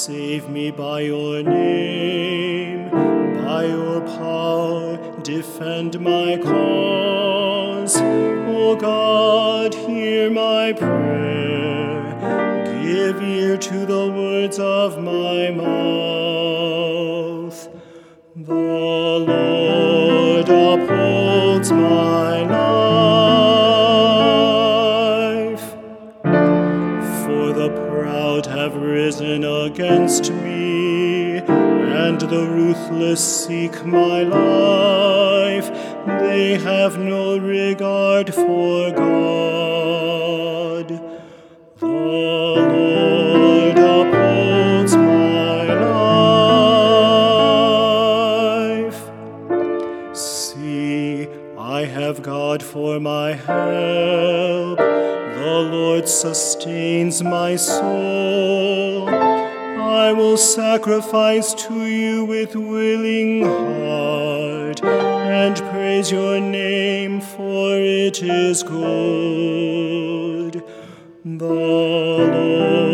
Save me by your name, by your power, defend my cause. O God, hear my prayer, give ear to the words of my mouth. The Lord upholds my life, for the proud have risen against me, and the ruthless seek my life. They have no regard for God. The Lord upholds my life. See, I have God for my help. The Lord sustains my soul. I will sacrifice to you with willing heart, and praise your name, for it is good. The Lord